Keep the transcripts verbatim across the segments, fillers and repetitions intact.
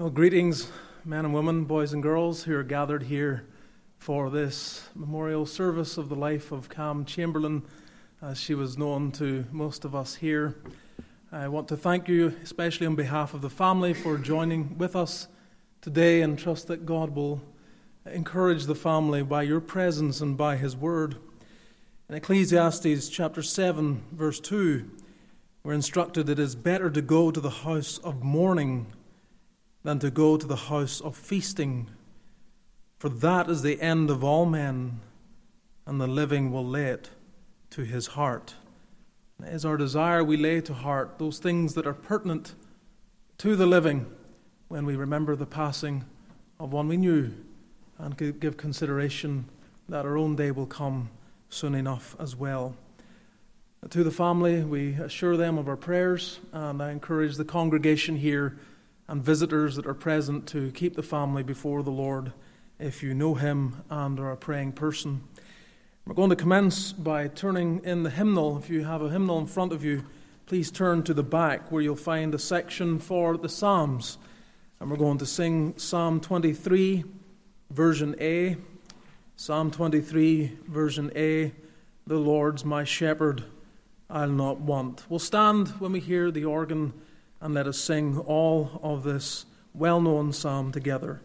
Well, greetings, men and women, boys and girls who are gathered here for this memorial service of the life of Cam Chamberlain, as she was known to most of us here. I want to thank you, especially on behalf of the family, for joining with us today, and trust that God will encourage the family by your presence and by His word. In Ecclesiastes chapter seven, verse two, we're instructed it is better to go to the house of mourning than to go to the house of feasting. For that is the end of all men, and the living will lay it to his heart. It is our desire we lay to heart those things that are pertinent to the living when we remember the passing of one we knew, and give consideration that our own day will come soon enough as well. To the family, we assure them of our prayers, and I encourage the congregation here and visitors that are present to keep the family before the Lord if you know Him and are a praying person. We're going to commence by turning in the hymnal. If you have a hymnal in front of you, please turn to the back where you'll find a section for the Psalms. And we're going to sing Psalm twenty-three, version A. Psalm twenty-three, version A. The Lord's my shepherd, I'll not want. We'll stand when we hear the organ, and let us sing all of this well-known psalm together.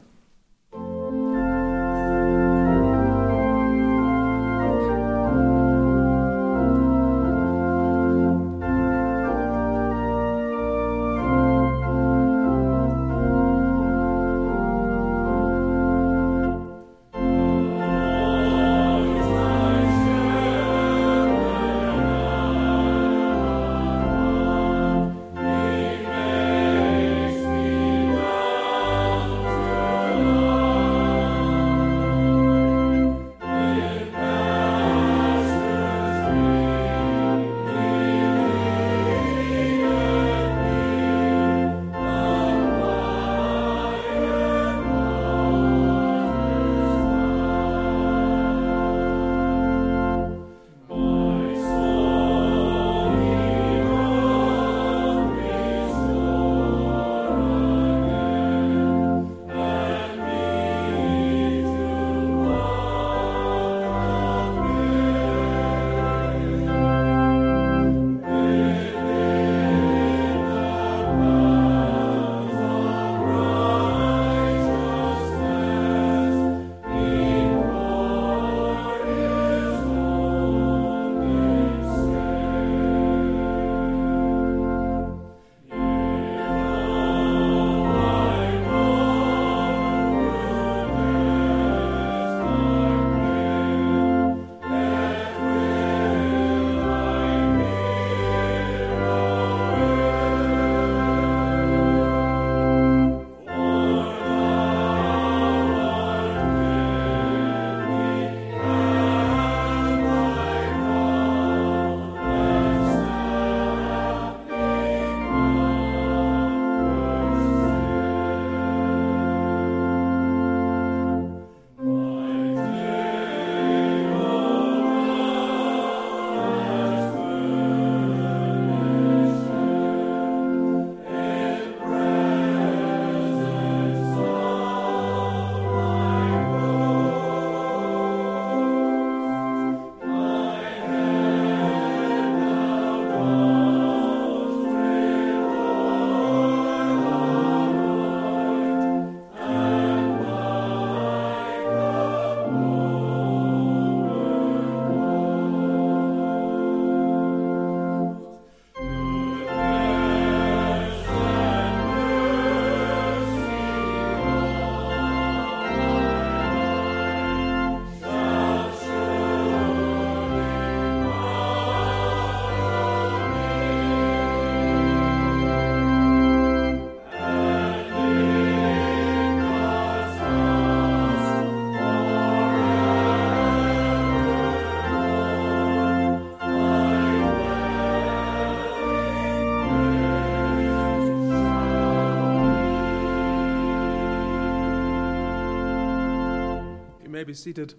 may be seated.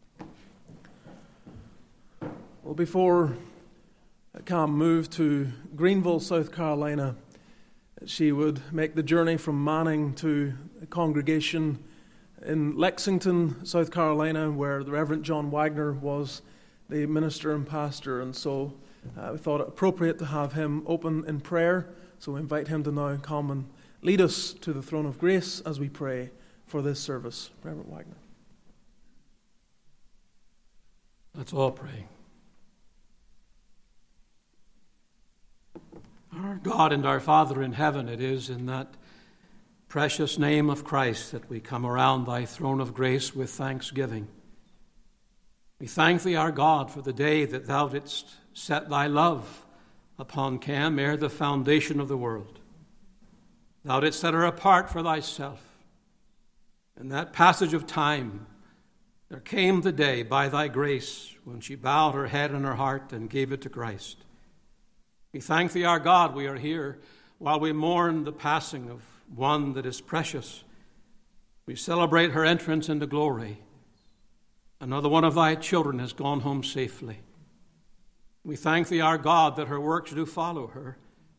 Well, before Cam moved to Greenville, South Carolina, she would make the journey from Manning to a congregation in Lexington, South Carolina, where the Reverend John Wagner was the minister and pastor. And so uh, we thought it appropriate to have him open in prayer. So we invite him to now come and lead us to the throne of grace as we pray for this service. Reverend Wagner. Let's all pray. Our God and our Father in heaven, it is in that precious name of Christ that we come around thy throne of grace with thanksgiving. We thank thee, our God, for the day that thou didst set thy love upon Cam ere the foundation of the world. Thou didst set her apart for thyself. In that passage of time, there came the day by thy grace when she bowed her head and her heart and gave it to Christ. We thank thee, our God, we are here while we mourn the passing of one that is precious. We celebrate her entrance into glory. Another one of thy children has gone home safely. We thank thee, our God, that her works do follow her.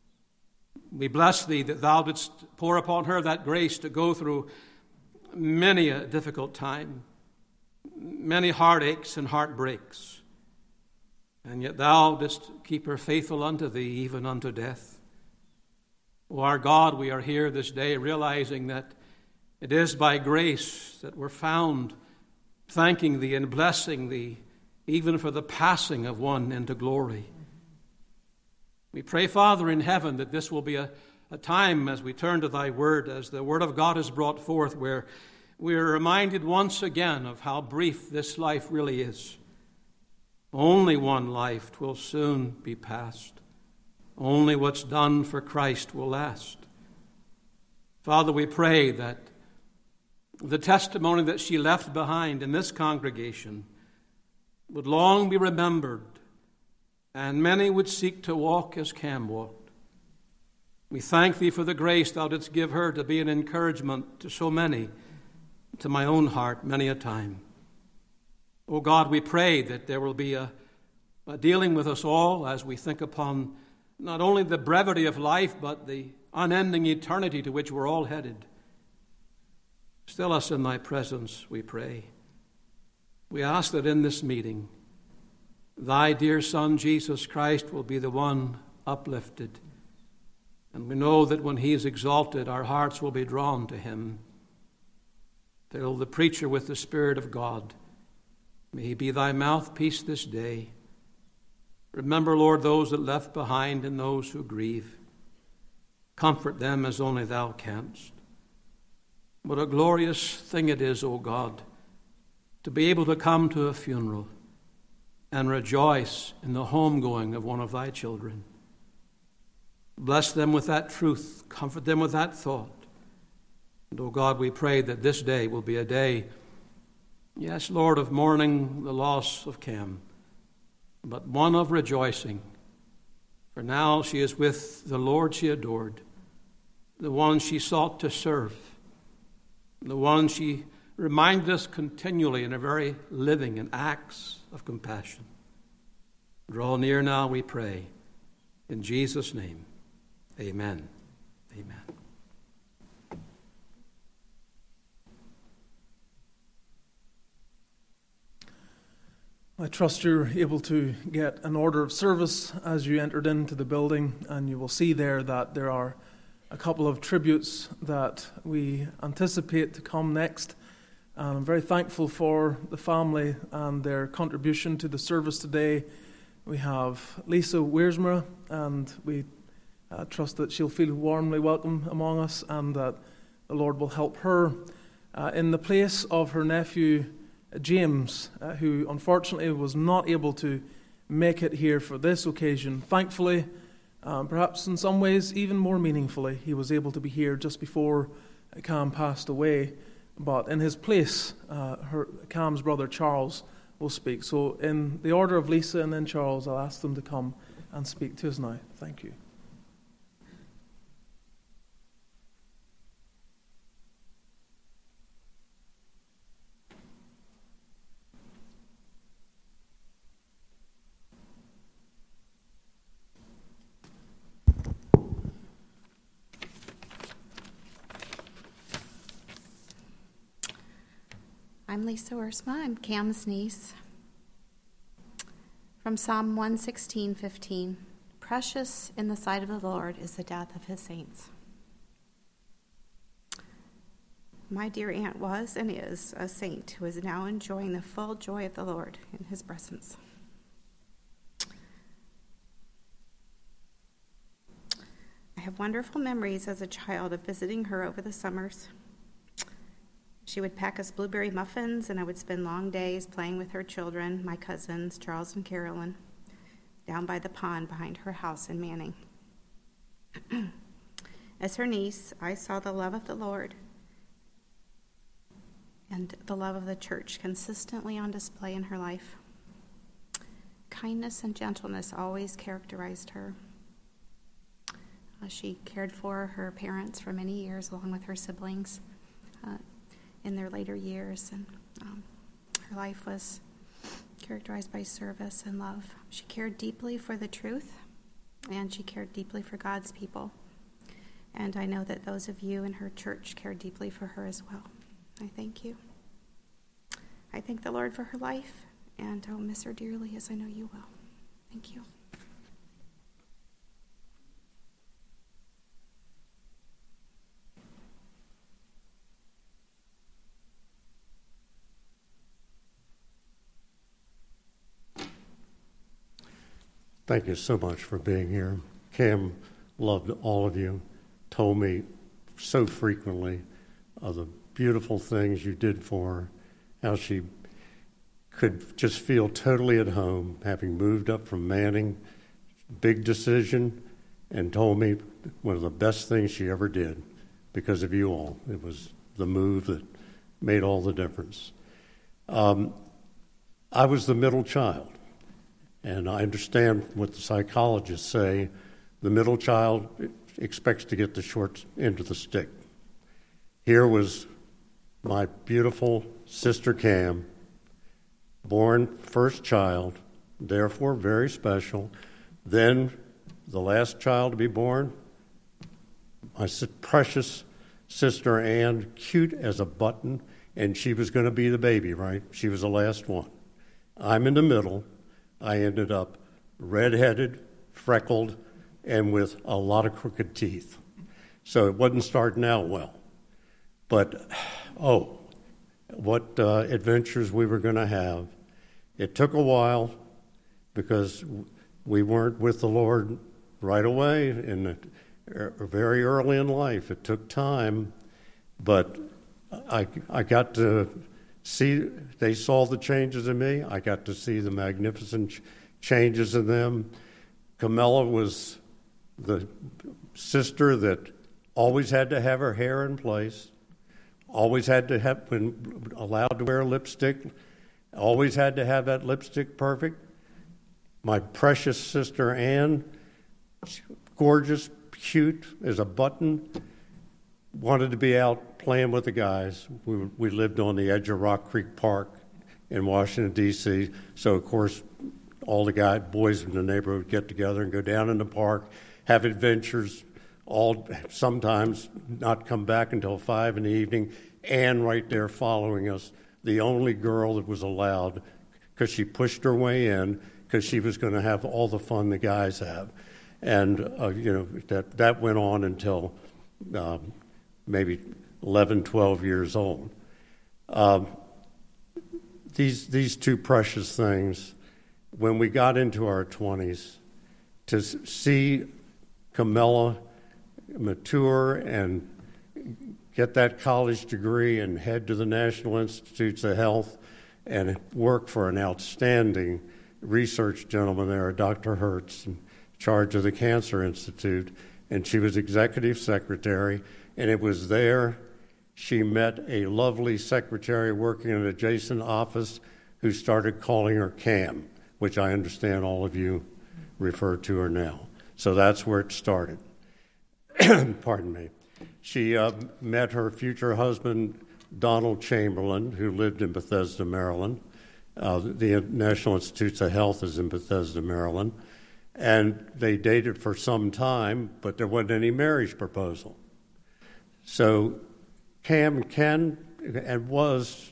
We bless thee that thou didst pour upon her that grace to go through many a difficult time, many heartaches and heartbreaks. And yet thou didst keep her faithful unto thee, even unto death. O our God, we are here this day realizing that it is by grace that we're found, thanking thee and blessing thee, even for the passing of one into glory. We pray, Father in heaven, that this will be a, a time as we turn to thy word, as the word of God is brought forth, where we are reminded once again of how brief this life really is. Only one life 'twill soon be past. Only what's done for Christ will last. Father, we pray that the testimony that she left behind in this congregation would long be remembered, and many would seek to walk as Cam walked. We thank thee for the grace thou didst give her to be an encouragement to so many, to my own heart many a time. O God, we pray that there will be a, a dealing with us all as we think upon not only the brevity of life, but the unending eternity to which we're all headed. Still us in thy presence, we pray. We ask that in this meeting, thy dear Son, Jesus Christ, will be the one uplifted. And we know that when he is exalted, our hearts will be drawn to him. Till the preacher with the Spirit of God, may he be thy mouthpiece this day. Remember, Lord, those that left behind and those who grieve. Comfort them as only thou canst. What a glorious thing it is, O God, to be able to come to a funeral and rejoice in the homegoing of one of thy children. Bless them with that truth. Comfort them with that thought. And, O God, we pray that this day will be a day, yes, Lord, of mourning the loss of Cam, but one of rejoicing. For now she is with the Lord she adored, the one she sought to serve, the one she reminded us continually in her very living and acts of compassion. Draw near now, we pray. In Jesus' name, amen. Amen. I trust you're able to get an order of service as you entered into the building, and you will see there that there are a couple of tributes that we anticipate to come next. And I'm very thankful for the family and their contribution to the service today. We have Lisa Wiersma, and we uh, trust that she'll feel warmly welcome among us and that the Lord will help her uh, in the place of her nephew James, uh, who unfortunately was not able to make it here for this occasion. Thankfully, um, perhaps in some ways even more meaningfully, he was able to be here just before Cam passed away. But in his place, uh, her, Cam's brother Charles will speak. So in the order of Lisa and then Charles, I'll ask them to come and speak to us now. Thank you. I'm Lisa Ursma. I'm Cam's niece. From Psalm one sixteen, fifteen. Precious in the sight of the Lord is the death of his saints. My dear aunt was and is a saint who is now enjoying the full joy of the Lord in his presence. I have wonderful memories as a child of visiting her over the summers. She would pack us blueberry muffins, and I would spend long days playing with her children, my cousins, Charles and Carolyn, down by the pond behind her house in Manning. As her niece, I saw the love of the Lord and the love of the church consistently on display in her life. Kindness and gentleness always characterized her. Uh, she cared for her parents for many years, along with her siblings uh, in their later years, and um, her life was characterized by service and love. She cared deeply for the truth, and she cared deeply for God's people. And I know that those of you in her church care deeply for her as well. I thank you. I thank the Lord for her life, and I'll miss her dearly, as I know you will. Thank you. Thank you so much for being here. Cam loved all of you, told me so frequently of the beautiful things you did for her, how she could just feel totally at home, having moved up from Manning, big decision, and told me one of the best things she ever did because of you all. It was the move that made all the difference. Um, I was the middle child. And I understand what the psychologists say. The middle child expects to get the short end of the stick. Here was my beautiful sister Cam, born first child, therefore very special. Then the last child to be born, my precious sister Ann, cute as a button, and she was going to be the baby, right? She was the last one. I'm in the middle. I ended up redheaded, freckled, and with a lot of crooked teeth. So it wasn't starting out well. But, oh, what uh, adventures we were going to have. It took a while because we weren't with the Lord right away, and uh, very early in life. It took time, but I, I got to see, they saw the changes in me. I got to see the magnificent ch- changes in them. Camilla was the sister that always had to have her hair in place, always had to have been allowed to wear lipstick, always had to have that lipstick perfect. My precious sister Ann, gorgeous, cute as a button, wanted to be out playing with the guys. We, we lived on the edge of Rock Creek Park in Washington, D C, so of course all the guys, boys in the neighborhood would get together and go down in the park, have adventures, all sometimes not come back until five in the evening. Ann right there following us, the only girl that was allowed, because she pushed her way in, because she was going to have all the fun the guys have. And, uh, you know, that, that went on until um, maybe eleven, twelve years old. Um, these, these two precious things, when we got into our twenties, to see Camilla mature and get that college degree and head to the National Institutes of Health and work for an outstanding research gentleman there, Doctor Hertz, in charge of the Cancer Institute, and she was executive secretary, and it was there she met a lovely secretary working in an adjacent office who started calling her Cam, which I understand all of you refer to her now. So that's where it started. Pardon me. She uh, met her future husband, Donald Chamberlain, who lived in Bethesda, Maryland. Uh, the National Institutes of Health is in Bethesda, Maryland. And they dated for some time, but there wasn't any marriage proposal. So Cam can and was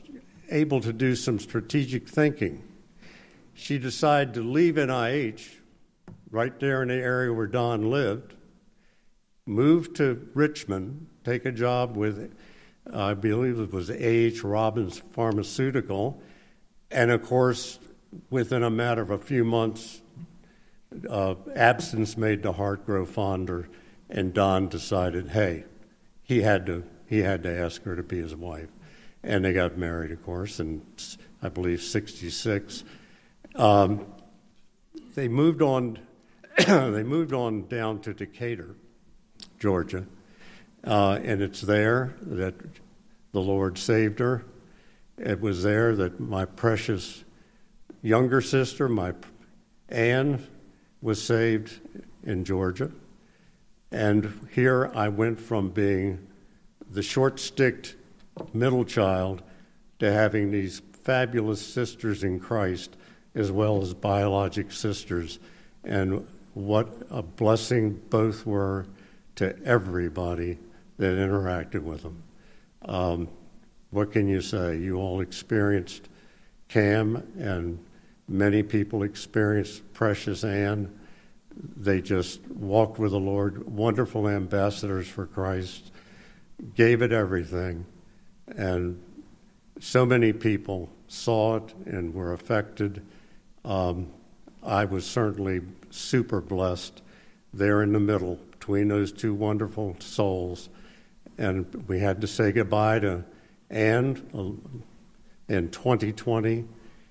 able to do some strategic thinking. She decided to leave N I H right there in the area where Don lived, move to Richmond, take a job with, I believe it was A H Robbins Pharmaceutical, and of course, within a matter of a few months, uh, absence made the heart grow fonder, and Don decided, hey, he had to he had to ask her to be his wife, and they got married, of course, in I believe sixty-six. Um, they moved on. they moved on down to Decatur, Georgia, uh, and it's there that the Lord saved her. It was there that my precious younger sister, my Anne, was saved in Georgia. And here I went from being the short-sticked middle child to having these fabulous sisters in Christ as well as biologic sisters. And what a blessing both were to everybody that interacted with them. Um, what can you say? You all experienced Cam, and many people experienced precious Anne. They just walked with the Lord, wonderful ambassadors for Christ, gave it everything. And so many people saw it and were affected. Um, I was certainly super blessed there in the middle between those two wonderful souls. And we had to say goodbye to Anne in twenty twenty.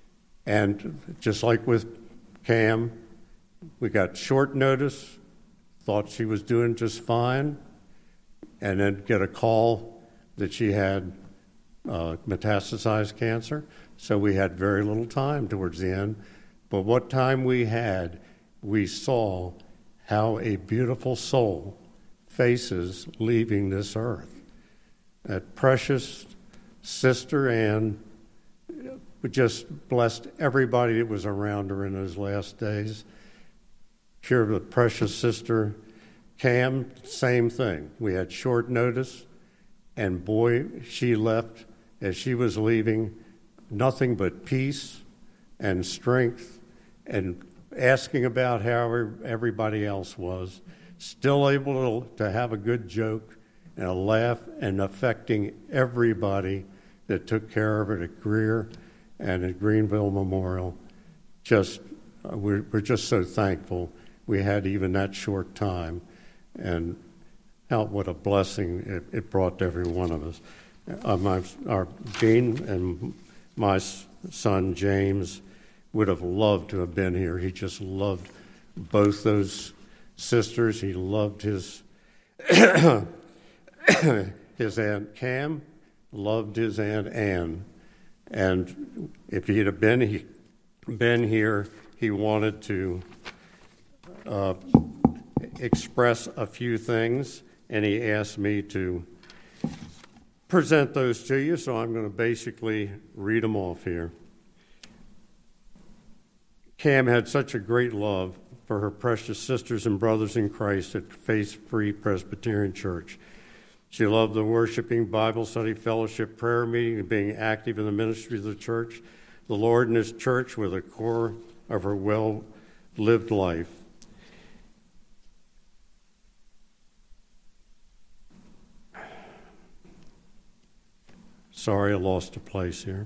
And just like with Cam, we got short notice, thought she was doing just fine, and then get a call that she had uh, metastasized cancer. So we had very little time towards the end. But what time we had, we saw how a beautiful soul faces leaving this earth. That precious Sister Anne just blessed everybody that was around her in those last days. Here, the precious Sister Cam, same thing. We had short notice, and boy, she left as she was leaving, nothing but peace and strength, and asking about how everybody else was, still able to, to have a good joke and a laugh, and affecting everybody that took care of her at Greer and at Greenville Memorial. Just, uh, we're, we're just so thankful we had even that short time, and how what a blessing it, it brought to every one of us. Uh, my, our Dean and my son James would have loved to have been here. He just loved both those sisters. He loved his his Aunt Cam, loved his Aunt Anne. And if he had been, he, been here, he wanted to uh, express a few things, and he asked me to present those to you, so I'm going to basically read them off here. Cam had such a great love for her precious sisters and brothers in Christ at Faith Free Presbyterian Church. She loved the worshiping, Bible study, fellowship, prayer meeting, and being active in the ministry of the church. The Lord and His church were the core of her well-lived life. Sorry, I lost a place here.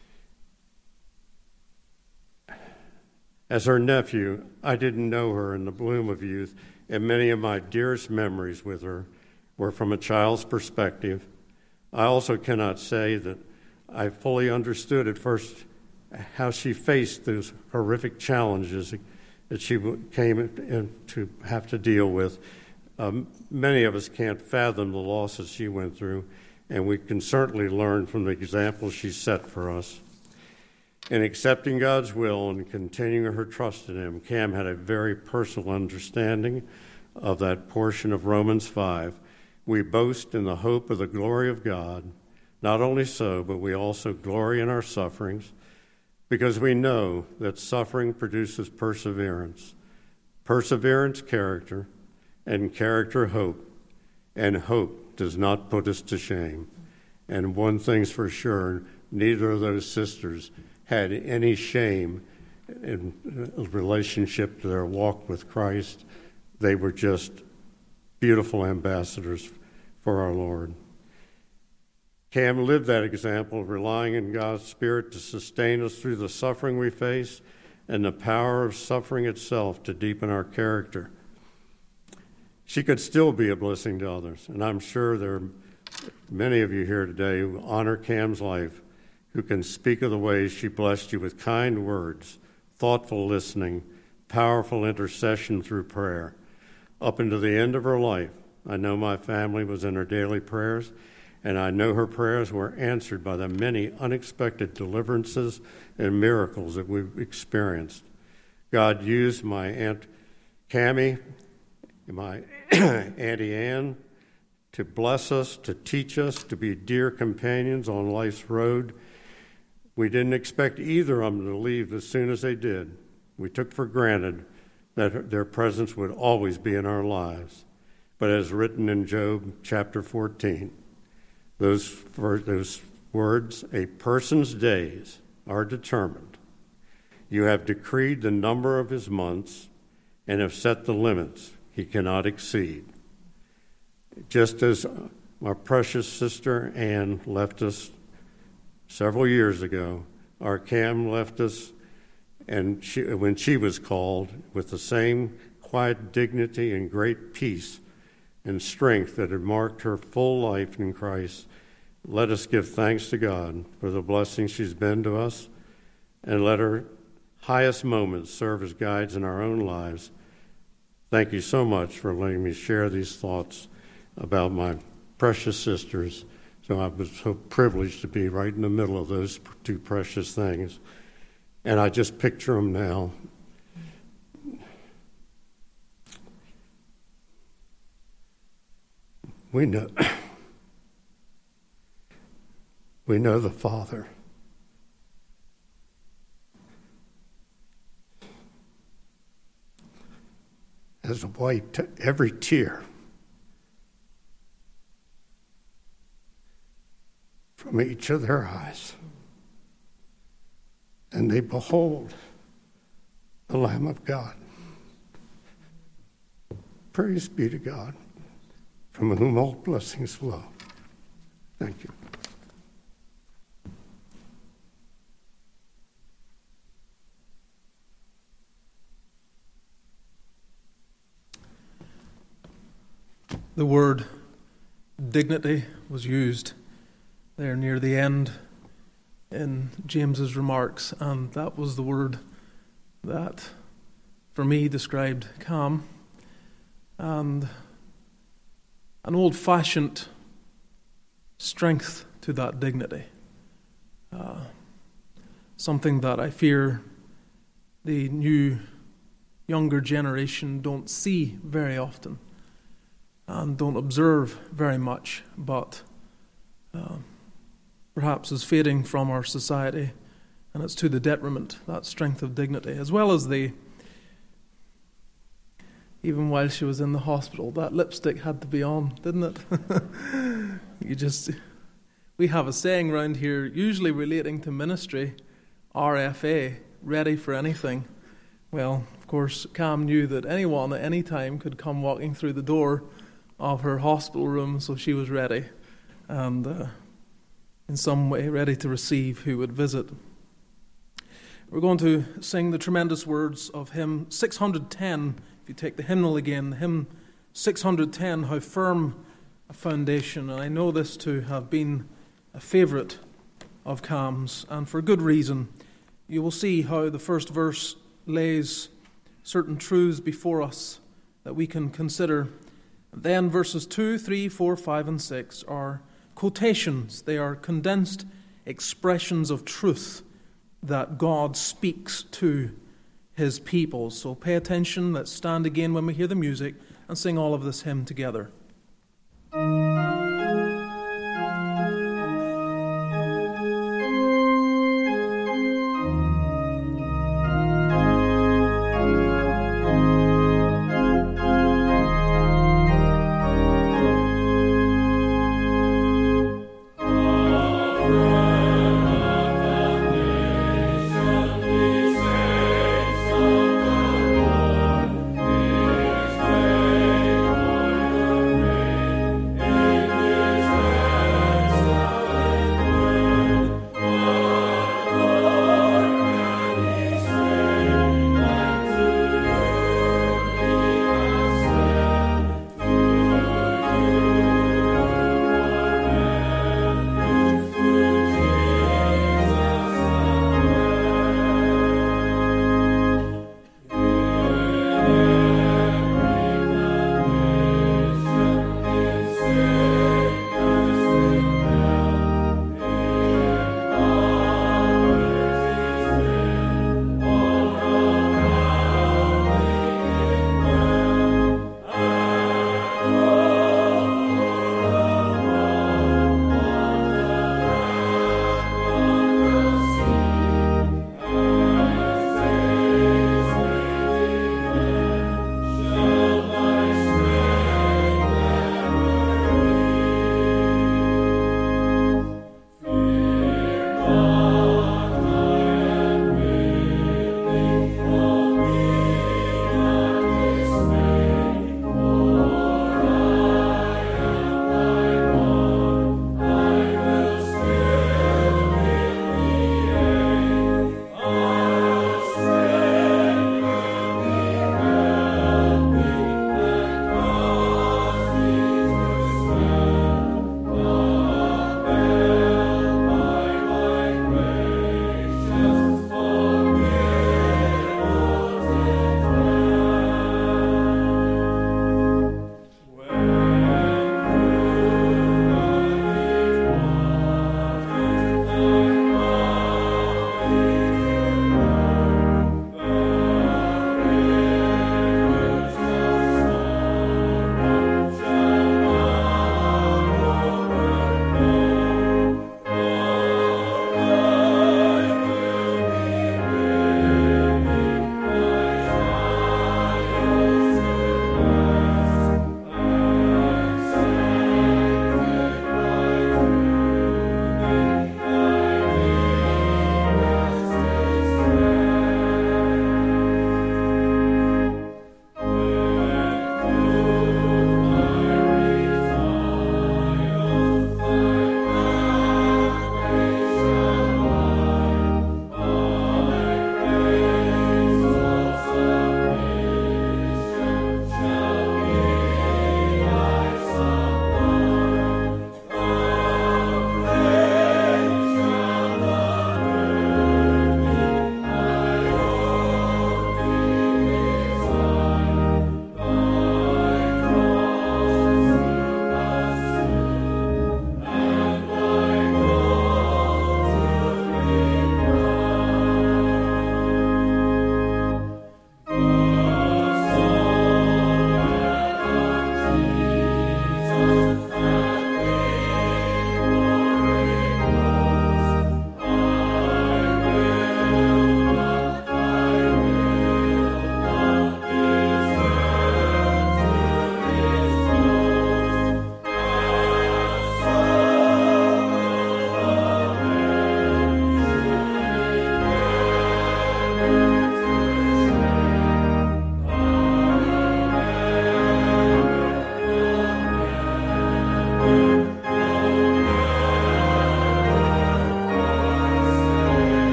As her nephew, I didn't know her in the bloom of youth, and many of my dearest memories with her were from a child's perspective. I also cannot say that I fully understood at first how she faced those horrific challenges that she came in to have to deal with. Um, many of us can't fathom the losses she went through, and we can certainly learn from the example she set for us. In accepting God's will and continuing her trust in Him, Cam had a very personal understanding of that portion of Romans five. We boast in the hope of the glory of God. Not only so, but we also glory in our sufferings, because we know that suffering produces perseverance. Perseverance, character, and character, hope. And hope does not put us to shame. And one thing's for sure, neither of those sisters had any shame in relationship to their walk with Christ. They were just beautiful ambassadors for our Lord. Cam lived that example, relying on God's Spirit to sustain us through the suffering we face and the power of suffering itself to deepen our character. She could still be a blessing to others, and I'm sure there are many of you here today who honor Cam's life, who can speak of the ways she blessed you with kind words, thoughtful listening, powerful intercession through prayer. Up until the end of her life, I know my family was in her daily prayers, and I know her prayers were answered by the many unexpected deliverances and miracles that we've experienced. God used my Aunt Cammie, my Auntie Ann, to bless us, to teach us, to be dear companions on life's road. We didn't expect either of them to leave as soon as they did. We took for granted that their presence would always be in our lives. But as written in Job chapter fourteen, those, those words, a person's days are determined. You have decreed the number of his months and have set the limits he cannot exceed. Just as our precious sister Ann left us several years ago, our Cam left us, and she, when she was called, with the same quiet dignity and great peace and strength that had marked her full life in Christ. Let us give thanks to God for the blessing she's been to us, and let her highest moments serve as guides in our own lives. Thank you so much for letting me share these thoughts about my precious sisters. So I was so privileged to be right in the middle of those two precious things. And I just picture them now. We know, we know the Father. Has wiped every tear from each of their eyes, and they behold the Lamb of God. Praise be to God, from whom all blessings flow. Thank you. The word dignity was used there near the end in James's remarks, and that was the word that, for me, described Cam, and an old-fashioned strength to that dignity, uh, something that I fear the new, younger generation don't see very often and don't observe very much, but uh, perhaps is fading from our society, and it's to the detriment, that strength of dignity, as well as the, even while she was in the hospital, that lipstick had to be on, didn't it? You just, we have a saying around here, usually relating to ministry, R F A, ready for anything. Well, of course, Cam knew that anyone at any time could come walking through the door of her hospital room, so she was ready, and uh, in some way ready to receive who would visit. We're going to sing the tremendous words of hymn six hundred ten. If you take the hymnal again, hymn six hundred ten, How Firm a Foundation. And I know this to have been a favourite of Cam's, and for good reason. You will see how the first verse lays certain truths before us that we can consider. Then verses two, three, four, five, and six are quotations. They are condensed expressions of truth that God speaks to his people. So pay attention. Let's stand again when we hear the music and sing all of this hymn together. Amen.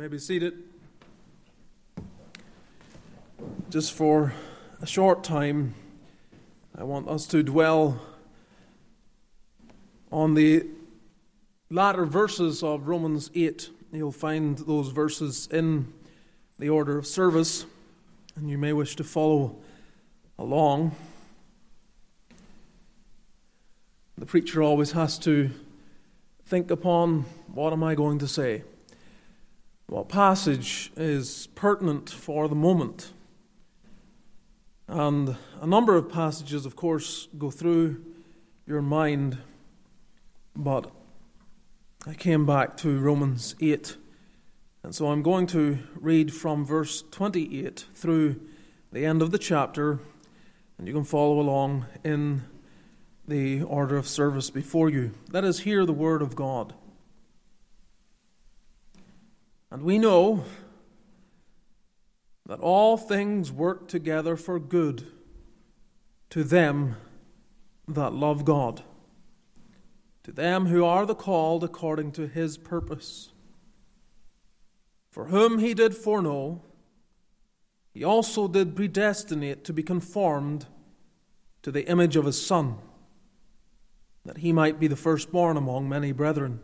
be seated. Just for a short time, I want us to dwell on the latter verses of Romans eight. You'll find those verses in the order of service, and you may wish to follow along. The preacher always has to think upon, what am I going to say? What passage is pertinent for the moment? And a number of passages, of course, go through your mind, but I came back to Romans eight, and so I'm going to read from verse twenty-eight through the end of the chapter, and you can follow along in the order of service before you. Let us hear the word of God. And we know that all things work together for good to them that love God, to them who are the called according to his purpose. For whom he did foreknow, he also did predestinate to be conformed to the image of his Son, that he might be the firstborn among many brethren.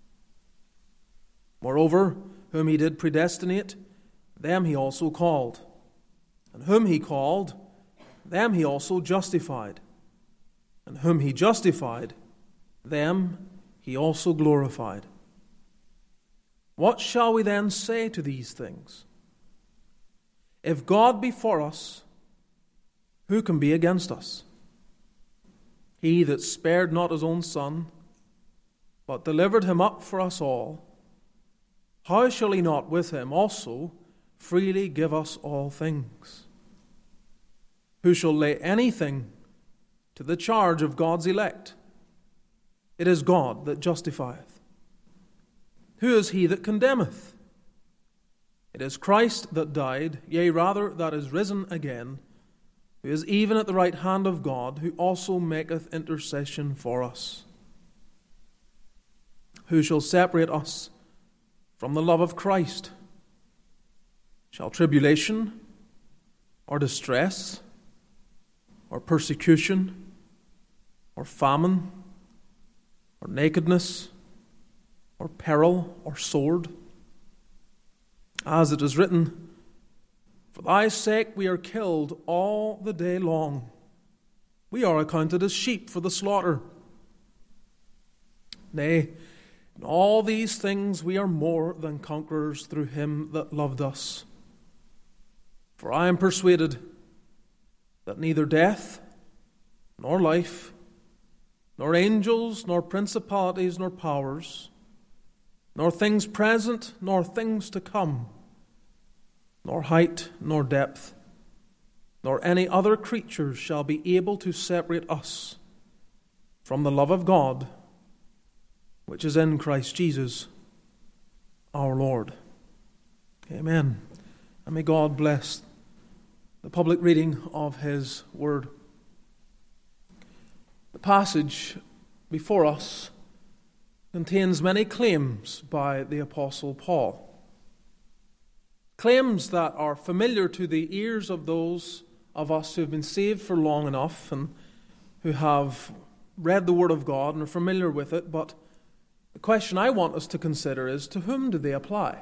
Moreover, whom he did predestinate, them he also called. And whom he called, them he also justified. And whom he justified, them he also glorified. What shall we then say to these things? If God be for us, who can be against us? He that spared not his own Son, but delivered him up for us all, how shall he not with him also freely give us all things? Who shall lay anything to the charge of God's elect? It is God that justifieth. Who is he that condemneth? It is Christ that died, yea, rather, that is risen again, who is even at the right hand of God, who also maketh intercession for us. Who shall separate us from the love of Christ? Shall tribulation, or distress, or persecution, or famine, or nakedness, or peril, or sword? As it is written, for thy sake we are killed all the day long. We are accounted as sheep for the slaughter. Nay, in all these things we are more than conquerors through him that loved us. For I am persuaded that neither death, nor life, nor angels, nor principalities, nor powers, nor things present, nor things to come, nor height, nor depth, nor any other creature shall be able to separate us from the love of God, which is in Christ Jesus, our Lord. Amen. And may God bless the public reading of his word. The passage before us contains many claims by the Apostle Paul. Claims that are familiar to the ears of those of us who have been saved for long enough and who have read the Word of God and are familiar with it, but the question I want us to consider is, to whom do they apply?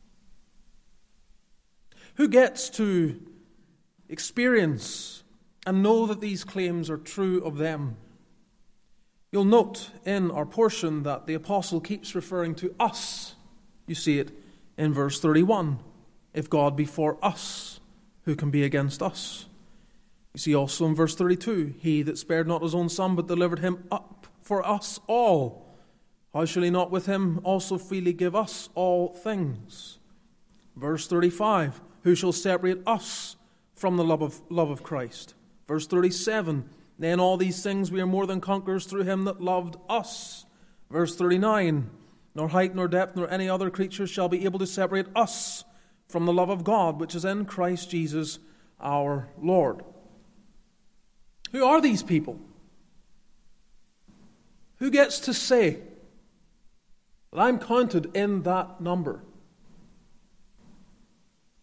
Who gets to experience and know that these claims are true of them? You'll note in our portion that the apostle keeps referring to us. You see it in verse thirty-one. If God be for us, who can be against us? You see also in verse thirty-two, he that spared not his own Son, but delivered him up for us all, how shall he not with him also freely give us all things? Verse thirty-five, who shall separate us from the love of, love of Christ? Verse thirty-seven, then all these things we are more than conquerors through him that loved us. Verse thirty-nine, nor height, nor depth, nor any other creature shall be able to separate us from the love of God, which is in Christ Jesus our Lord. Who are these people? Who gets to say that I'm counted in that number?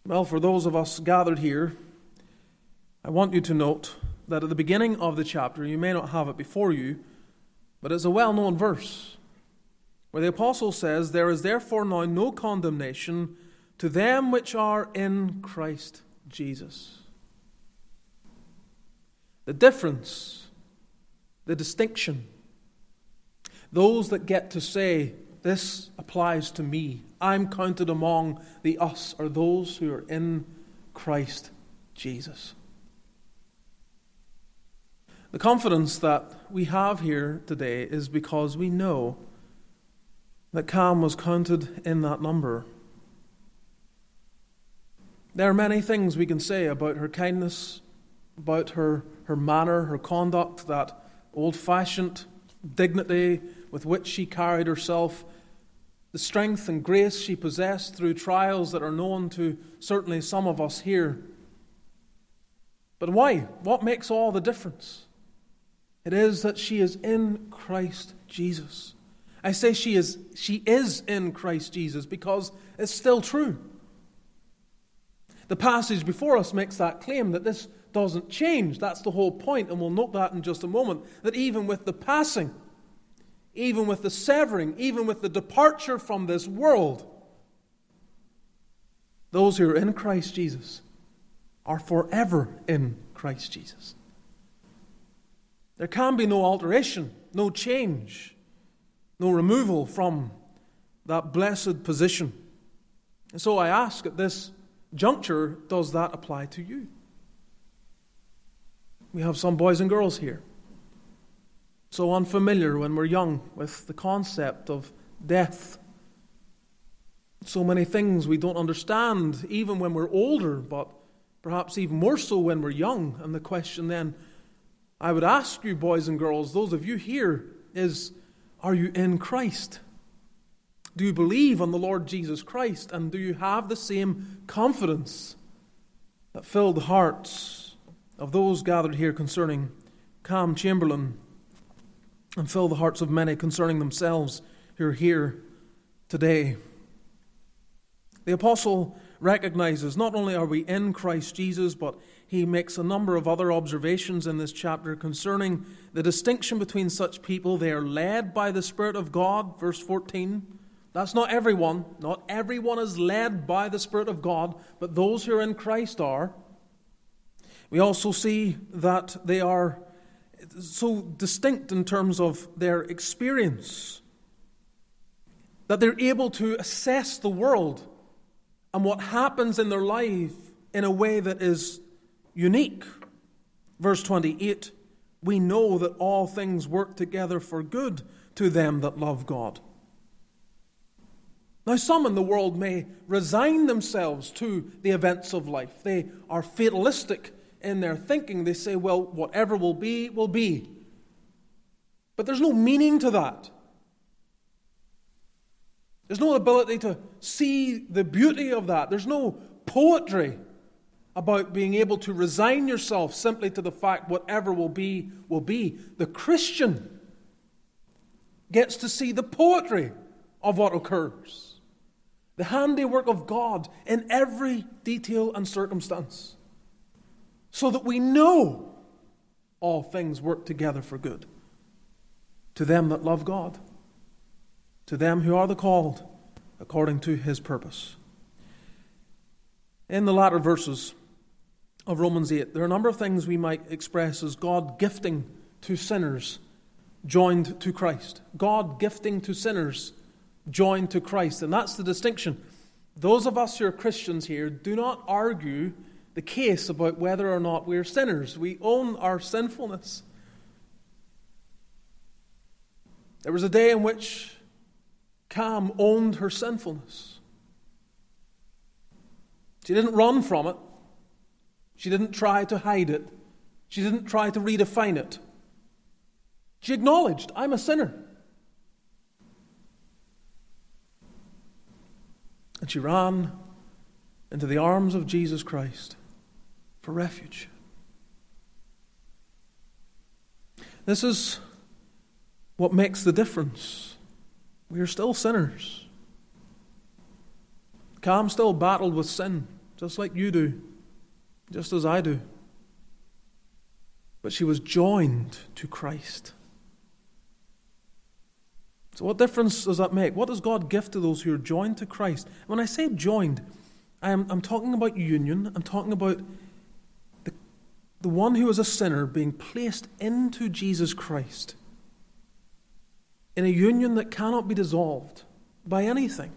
Well, for those of us gathered here, I want you to note that at the beginning of the chapter, you may not have it before you, but it's a well-known verse where the apostle says, "There is therefore now no condemnation to them which are in Christ Jesus." The difference, the distinction, those that get to say, "This applies to me, I'm counted among the us," are those who are in Christ Jesus. The confidence that we have here today is because we know that Cam was counted in that number. There are many things we can say about her kindness, about her, her manner, her conduct, that old-fashioned dignity with which she carried herself, the strength and grace she possessed through trials that are known to certainly some of us here. But why? What makes all the difference? It is that she is in Christ Jesus. I say she is, she is in Christ Jesus because it's still true. The passage before us makes that claim that this doesn't change. That's the whole point, and we'll note that in just a moment, that even with the passing, even with the severing, even with the departure from this world, those who are in Christ Jesus are forever in Christ Jesus. There can be no alteration, no change, no removal from that blessed position. And so I ask at this juncture, does that apply to you? We have some boys and girls here, so unfamiliar when we're young with the concept of death. So many things we don't understand, even when we're older, but perhaps even more so when we're young. And the question then, I would ask you, boys and girls, those of you here, is, are you in Christ? Do you believe on the Lord Jesus Christ? And do you have the same confidence that filled the hearts of those gathered here concerning Cam Chamberlain, and fill the hearts of many concerning themselves who are here today? The apostle recognizes not only are we in Christ Jesus, but he makes a number of other observations in this chapter concerning the distinction between such people. They are led by the Spirit of God, verse fourteen. That's not everyone. Not everyone is led by the Spirit of God, but those who are in Christ are. We also see that they are so distinct in terms of their experience, that they're able to assess the world and what happens in their life in a way that is unique. Verse twenty-eight, we know that all things work together for good to them that love God. Now, some in the world may resign themselves to the events of life. They are fatalistic in their thinking. They say, well, whatever will be, will be. But there's no meaning to that. There's no ability to see the beauty of that. There's no poetry about being able to resign yourself simply to the fact whatever will be, will be. The Christian gets to see the poetry of what occurs. The handiwork of God in every detail and circumstance, so that we know all things work together for good to them that love God, to them who are the called according to his purpose. In the latter verses of Romans eight, there are a number of things we might express as God gifting to sinners joined to Christ. God gifting to sinners joined to Christ. And that's the distinction. Those of us who are Christians here do not argue the case about whether or not we're sinners. We own our sinfulness. There was a day in which Cam owned her sinfulness. She didn't run from it. She didn't try to hide it. She didn't try to redefine it. She acknowledged, I'm a sinner. And she ran into the arms of Jesus Christ for refuge. This is what makes the difference. We are still sinners. Cam still battled with sin just like you do, just as I do. But she was joined to Christ. So what difference does that make? What does God give to those who are joined to Christ? When I say joined, I'm, I'm talking about union. I'm talking about the, the one who is a sinner being placed into Jesus Christ in a union that cannot be dissolved by anything.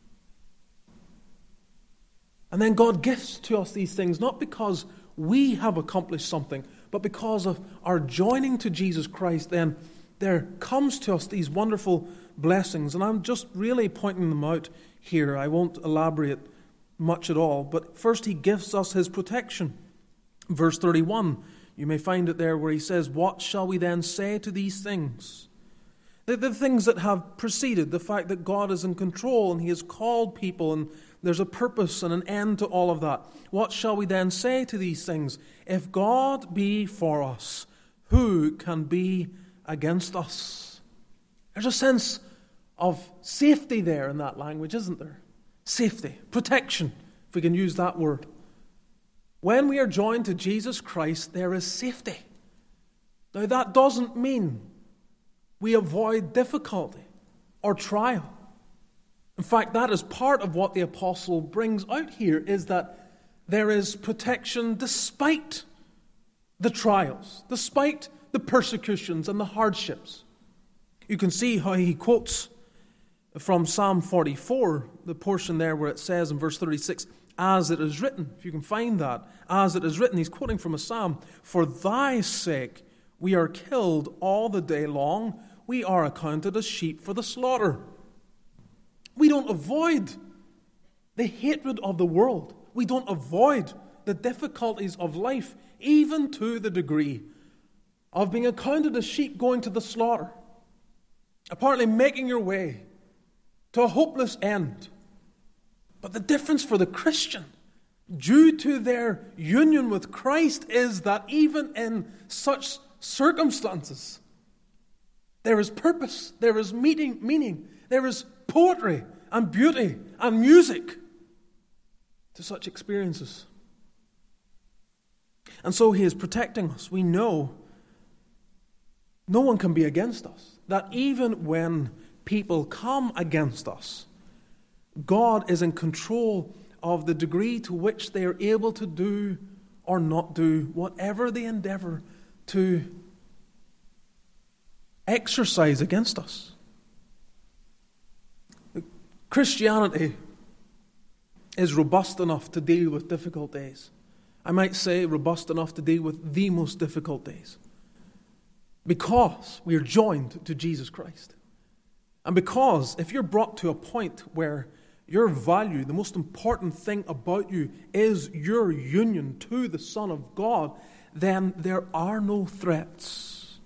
And then God gives to us these things, not because we have accomplished something, but because of our joining to Jesus Christ. Then there comes to us these wonderful blessings. And I'm just really pointing them out here. I won't elaborate much at all. But first, he gives us his protection. Verse thirty-one, you may find it there where he says, what shall we then say to these things? The, the things that have preceded, the fact that God is in control and he has called people and there's a purpose and an end to all of that. What shall we then say to these things? If God be for us, who can be against us? There's a sense of safety there in that language, isn't there? Safety, protection, if we can use that word. When we are joined to Jesus Christ, there is safety. Now, that doesn't mean we avoid difficulty or trial. In fact, that is part of what the apostle brings out here, is that there is protection despite the trials, despite the persecutions and the hardships. You can see how he quotes from Psalm forty-four, the portion there where it says in verse thirty-six, as it is written. If you can find that, as it is written, he's quoting from a psalm. For thy sake we are killed all the day long. We are accounted as sheep for the slaughter. We don't avoid the hatred of the world. We don't avoid the difficulties of life, even to the degree of being accounted as sheep going to the slaughter, apparently making your way to a hopeless end. But the difference for the Christian, due to their union with Christ, is that even in such circumstances, there is purpose, there is meaning, meaning, there is poetry and beauty and music to such experiences. And so he is protecting us. We know no one can be against us. That even when people come against us, God is in control of the degree to which they are able to do or not do whatever they endeavor to exercise against us. Christianity is robust enough to deal with difficult days. I might say robust enough to deal with the most difficult days. Because we are joined to Jesus Christ. And because if you're brought to a point where your value, the most important thing about you, is your union to the Son of God, then there are no threats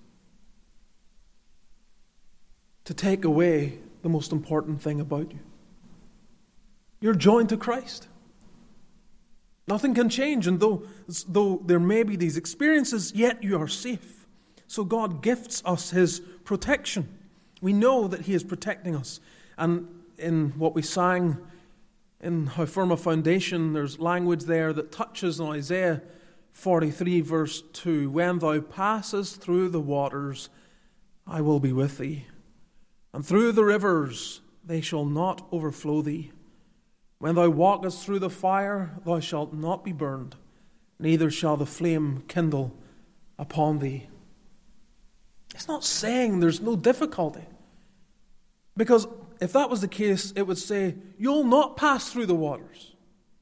to take away the most important thing about you. You're joined to Christ. Nothing can change, and though, though there may be these experiences, yet you are safe. So God gifts us his protection. We know that he is protecting us. And in what we sang in How Firm a Foundation, there's language there that touches on Isaiah forty-three verse two. When thou passest through the waters, I will be with thee. And through the rivers, they shall not overflow thee. When thou walkest through the fire, thou shalt not be burned, neither shall the flame kindle upon thee. It's not saying there's no difficulty. Because if that was the case, it would say, you'll not pass through the waters.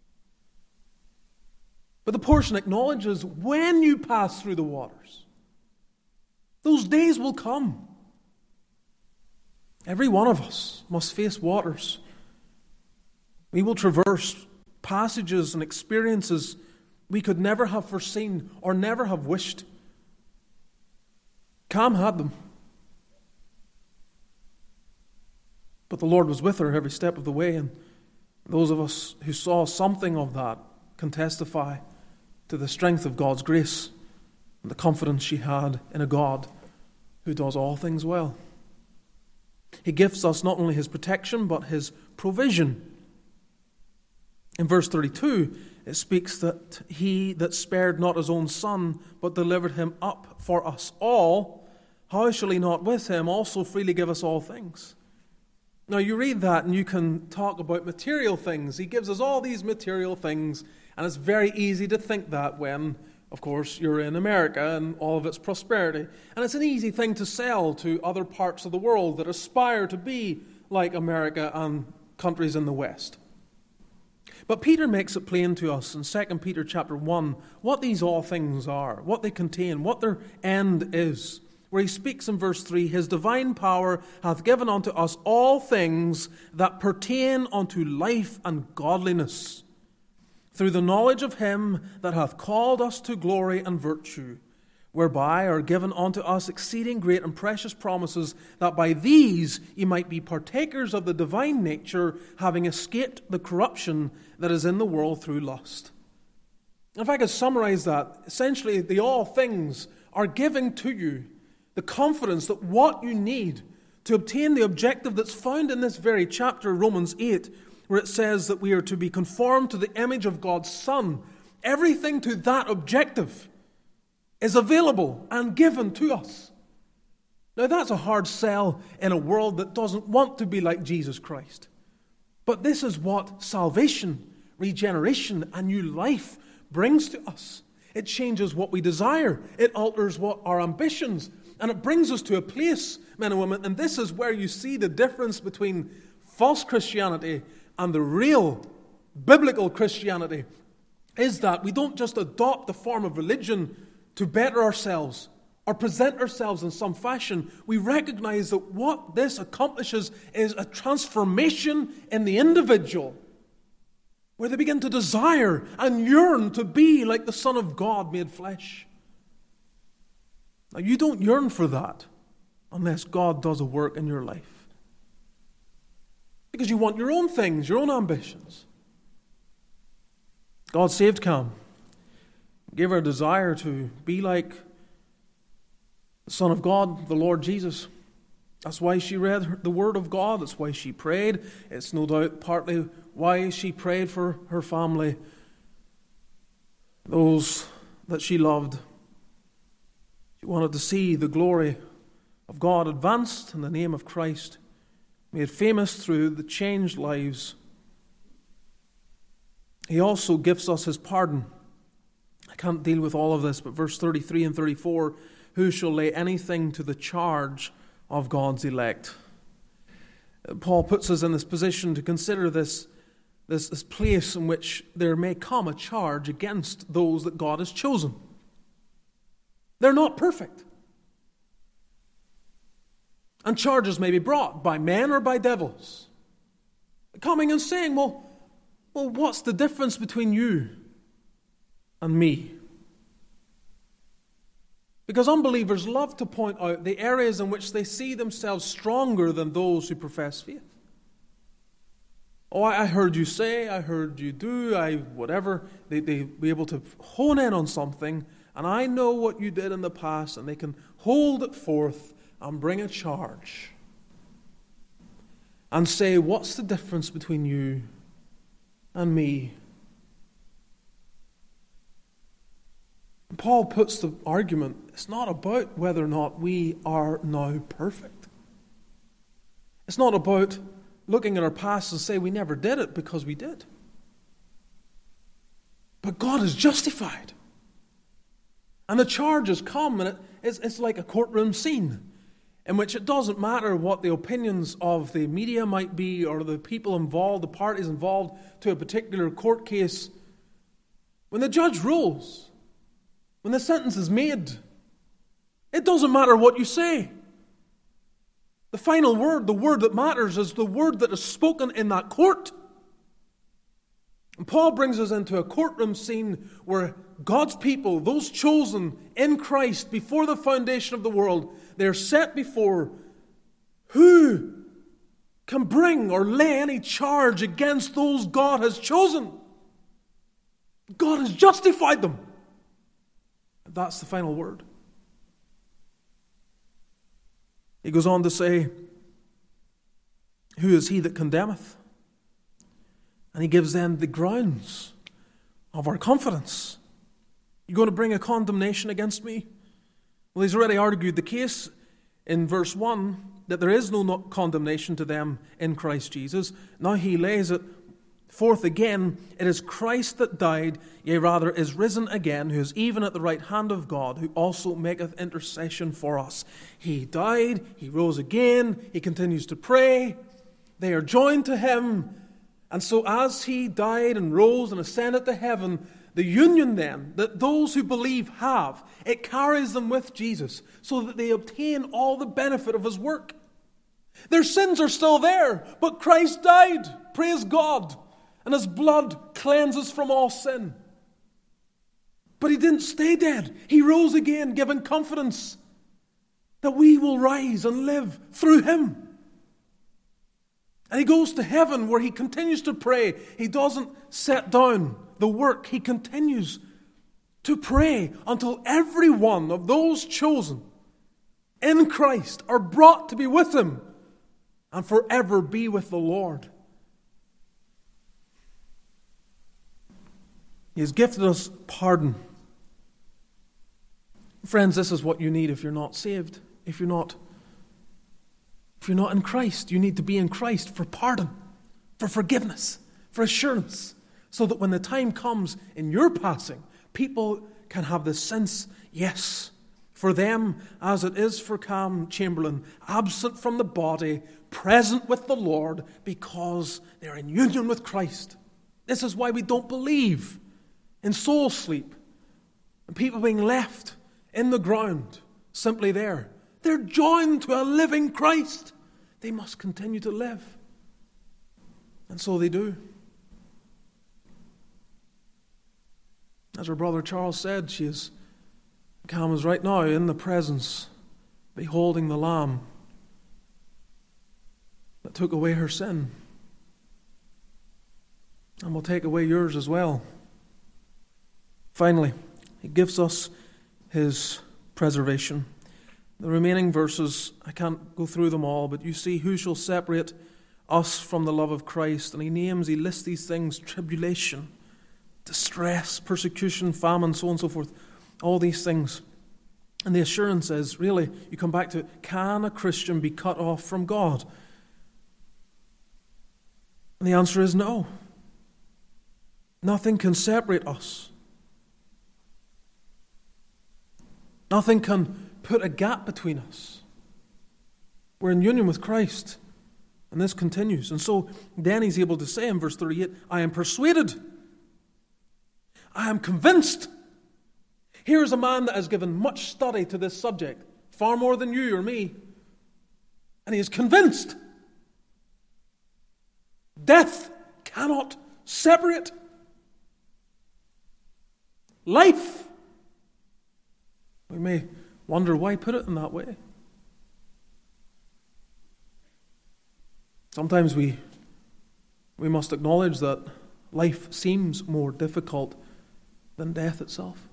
But the portion acknowledges when you pass through the waters. Those days will come. Every one of us must face waters. We will traverse passages and experiences we could never have foreseen or never have wished. Cam had them. But the Lord was with her every step of the way, and those of us who saw something of that can testify to the strength of God's grace and the confidence she had in a God who does all things well. He gives us not only his protection, but his provision. In verse thirty-two, it speaks that he that spared not his own Son, but delivered him up for us all, how shall he not with him also freely give us all things? Now you read that and you can talk about material things. He gives us all these material things, and it's very easy to think that when, of course, you're in America and all of its prosperity. And it's an easy thing to sell to other parts of the world that aspire to be like America and countries in the West. But Peter makes it plain to us in Second Peter chapter one what these all things are, what they contain, what their end is. Where he speaks in verse three, his divine power hath given unto us all things that pertain unto life and godliness, through the knowledge of him that hath called us to glory and virtue, whereby are given unto us exceeding great and precious promises, that by these ye might be partakers of the divine nature, having escaped the corruption that is in the world through lust. If I could summarize that, essentially the all things are giving to you the confidence that what you need to obtain the objective that's found in this very chapter, Romans eight, where it says that we are to be conformed to the image of God's Son. Everything to that objective is available and given to us. Now that's a hard sell in a world that doesn't want to be like Jesus Christ. But this is what salvation, regeneration, and new life brings to us. It changes what we desire. It alters what our ambitions. And it brings us to a place, men and women, and this is where you see the difference between false Christianity and the real biblical Christianity, is that we don't just adopt the form of religion to better ourselves or present ourselves in some fashion. We recognize that what this accomplishes is a transformation in the individual, where they begin to desire and yearn to be like the Son of God made flesh. Now, you don't yearn for that unless God does a work in your life. Because you want your own things, your own ambitions. God saved Cam. Gave her a desire to be like the Son of God, the Lord Jesus. That's why she read the Word of God. That's why she prayed. It's no doubt partly why she prayed for her family, those that she loved. She wanted to see the glory of God advanced in the name of Christ, made famous through the changed lives. He also gives us his pardon. I can't deal with all of this, but verse thirty-three and thirty-four, who shall lay anything to the charge of God's elect? Paul puts us in this position to consider this, this, this place in which there may come a charge against those that God has chosen. They're not perfect. And charges may be brought by men or by devils, coming and saying, well, well, what's the difference between you and me? Because unbelievers love to point out the areas in which they see themselves stronger than those who profess faith. Oh, I heard you say, I heard you do, I whatever. They, they be able to hone in on something, and I know what you did in the past, and they can hold it forth and bring a charge and say, what's the difference between you and me? And Paul puts the argument, it's not about whether or not we are now perfect. It's not about looking at our past and say we never did it, because we did. But God is justified. And the charges come, and it, it's, it's like a courtroom scene in which it doesn't matter what the opinions of the media might be or the people involved, the parties involved to a particular court case. When the judge rules, when the sentence is made, it doesn't matter what you say. The final word, the word that matters, is the word that is spoken in that court. And Paul brings us into a courtroom scene where God's people, those chosen in Christ before the foundation of the world, they're set before who can bring or lay any charge against those God has chosen. God has justified them. And that's the final word. He goes on to say, who is he that condemneth? And he gives them the grounds of our confidence. You going to bring a condemnation against me? Well, he's already argued the case in verse one that there is no condemnation to them in Christ Jesus. Now he lays it forth again. It is Christ that died, yea, rather is risen again, who is even at the right hand of God, who also maketh intercession for us. He died, he rose again, he continues to pray. They are joined to him. And so as he died and rose and ascended to heaven, the union then that those who believe have, it carries them with Jesus so that they obtain all the benefit of his work. Their sins are still there, but Christ died, praise God, and his blood cleanses from all sin. But he didn't stay dead. He rose again, giving confidence that we will rise and live through him. And he goes to heaven where he continues to pray. He doesn't set down the work. He continues to pray until every one of those chosen in Christ are brought to be with him and forever be with the Lord. He has gifted us pardon. Friends, this is what you need if you're not saved. If you're not If you're not in Christ, you need to be in Christ for pardon, for forgiveness, for assurance, so that when the time comes in your passing, people can have the sense, yes, for them, as it is for Cam Chamberlain, absent from the body, present with the Lord, because they're in union with Christ. This is why we don't believe in soul sleep and people being left in the ground, simply there. They're joined to a living Christ. They must continue to live. And so they do. As our brother Charles said, she is, Cam is right now in the presence, beholding the Lamb that took away her sin. And will take away yours as well. Finally, he gives us his preservation. The remaining verses, I can't go through them all, but you see, who shall separate us from the love of Christ? And he names, he lists these things: tribulation, distress, persecution, famine, so on and so forth. All these things. And the assurance is, really, you come back to it, can a Christian be cut off from God? And the answer is no. Nothing can separate us. Nothing can put a gap between us. We're in union with Christ. And this continues. And so then he's able to say in verse thirty-eight, I am persuaded. I am convinced. Here's a man that has given much study to this subject, far more than you or me. And he is convinced. Death cannot separate. Life. We may wonder why put it in that way. Sometimes we we must acknowledge that life seems more difficult than death itself.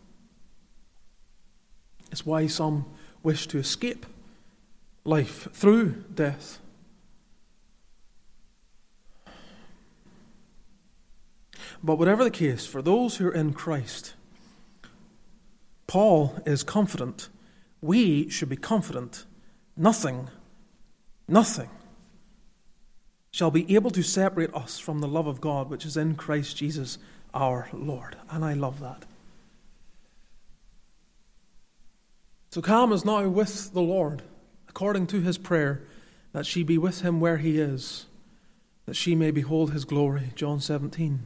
It's why some wish to escape life through death. But whatever the case, for those who are in Christ, Paul is confident. We should be confident. Nothing, nothing shall be able to separate us from the love of God which is in Christ Jesus our Lord. And I love that. So Cam is now with the Lord, according to his prayer, that she be with him where he is, that she may behold his glory. John seventeen.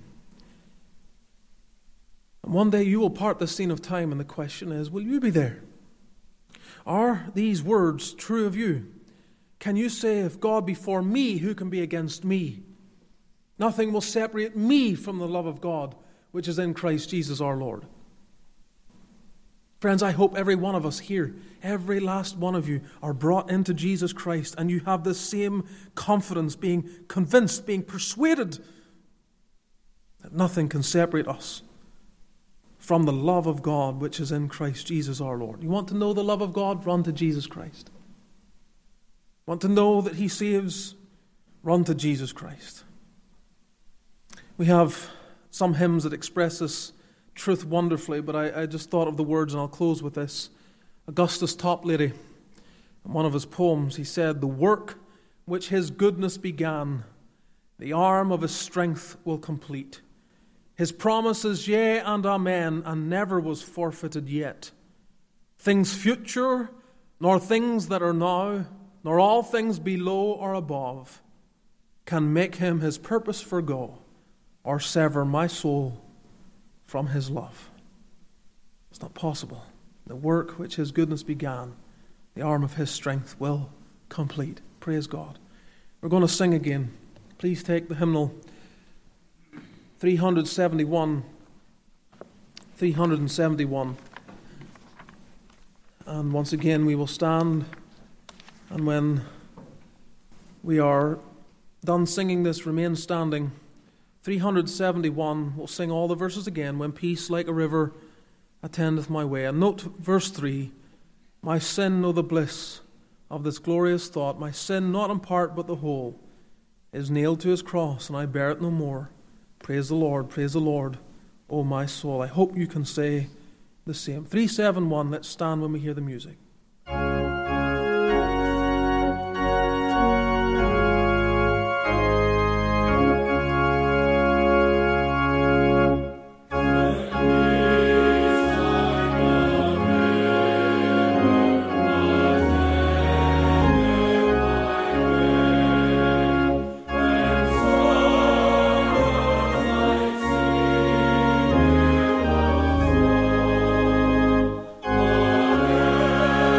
And one day you will part the scene of time, and the question is, will you be there? Are these words true of you? Can you say, if God be for me, who can be against me? Nothing will separate me from the love of God, which is in Christ Jesus our Lord. Friends, I hope every one of us here, every last one of you, are brought into Jesus Christ, and you have the same confidence, being convinced, being persuaded that nothing can separate us from the love of God which is in Christ Jesus our Lord. You want to know the love of God? Run to Jesus Christ. Want to know that he saves? Run to Jesus Christ. We have some hymns that express this truth wonderfully, but I, I just thought of the words, and I'll close with this. Augustus Toplady, in one of his poems, he said, "The work which his goodness began, the arm of his strength will complete. His promise is yea and amen, and never was forfeited yet. Things future, nor things that are now, nor all things below or above, can make him his purpose forgo, or sever my soul from his love." It's not possible. The work which his goodness began, the arm of his strength will complete. Praise God. We're going to sing again. Please take the hymnal three seventy-one. three seventy-one. And once again we will stand, and when we are done singing this, remain standing. three seventy-one, we'll sing all the verses again. When peace like a river attendeth my way. And note verse three, my sin know the bliss of this glorious thought. My sin, not in part but the whole, is nailed to his cross, and I bear it no more. Praise the Lord, praise the Lord, O my soul. I hope you can say the same. three seventy-one, let's stand when we hear the music. Oh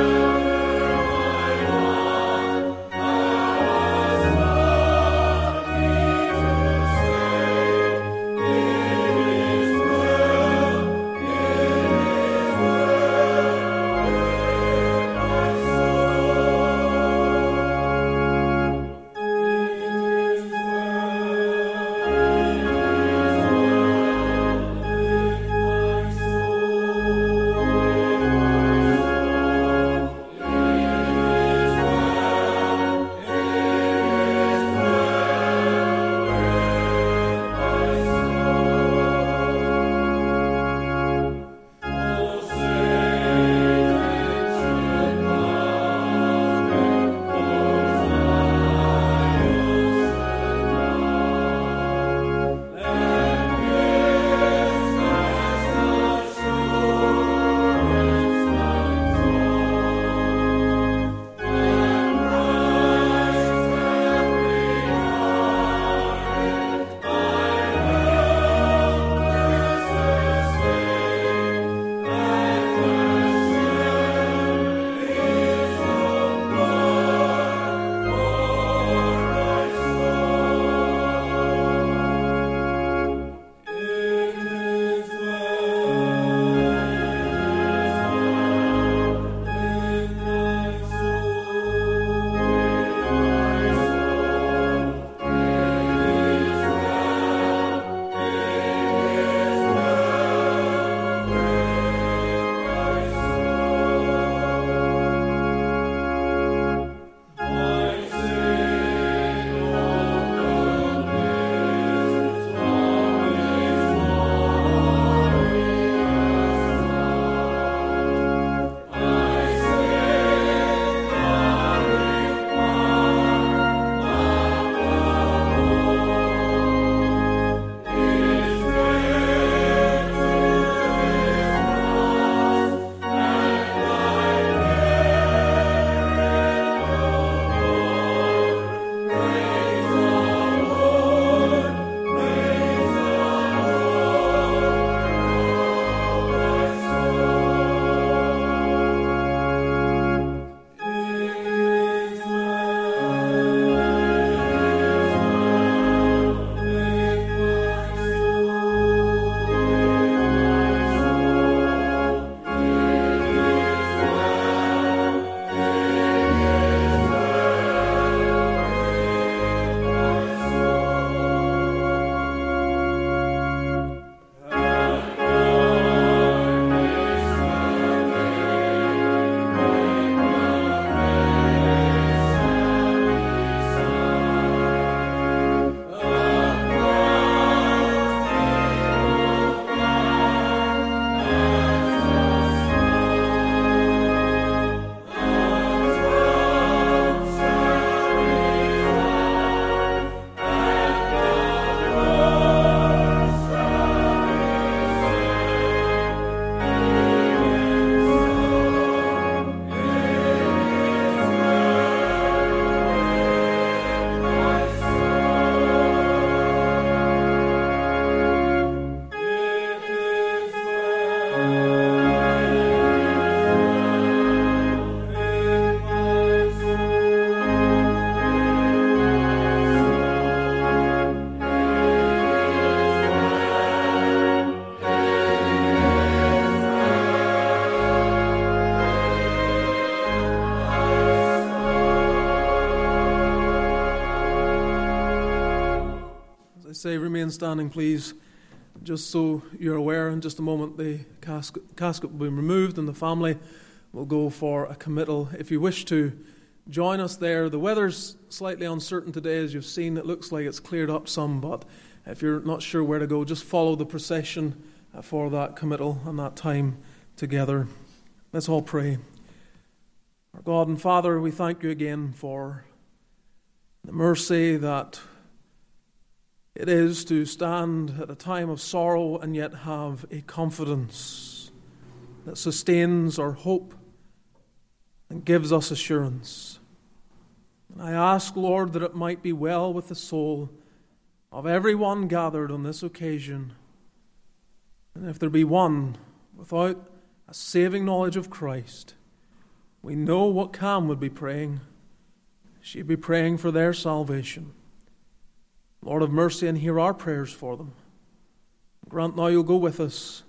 I say, remain standing, please. Just so you're aware, in just a moment the casket, casket will be removed and the family will go for a committal. If you wish to join us there, the weather's slightly uncertain today, as you've seen. It looks like it's cleared up some, but if you're not sure where to go, just follow the procession for that committal and that time together. Let's all pray. Our God and Father, we thank you again for the mercy that it is to stand at a time of sorrow and yet have a confidence that sustains our hope and gives us assurance. And I ask, Lord, that it might be well with the soul of everyone gathered on this occasion. And if there be one without a saving knowledge of Christ, we know what Cam would be praying. She'd be praying for their salvation. Lord, have mercy and hear our prayers for them. Grant now you'll go with us.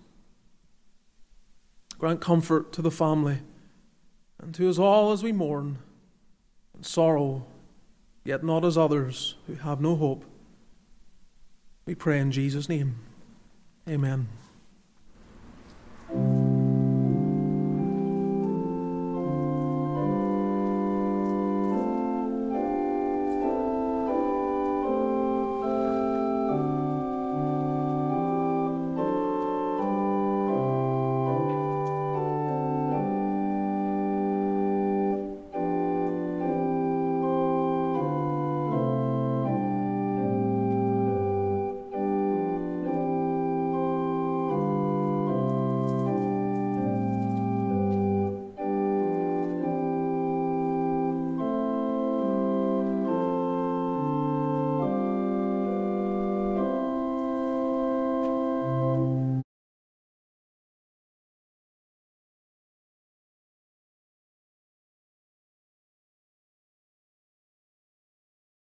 Grant comfort to the family and to us all as we mourn and sorrow, yet not as others who have no hope. We pray in Jesus' name. Amen.